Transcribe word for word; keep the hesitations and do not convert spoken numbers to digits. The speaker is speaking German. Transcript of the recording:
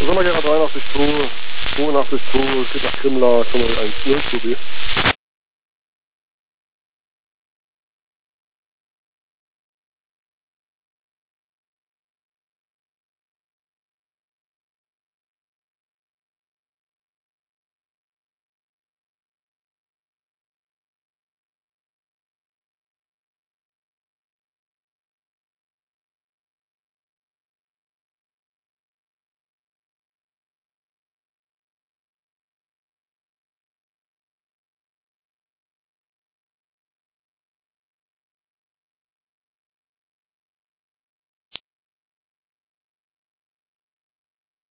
Sommergera dreiundachtzig zwei, zweiundachtzig zwei, geht nach Krimmler, Komma eins null, Tobi.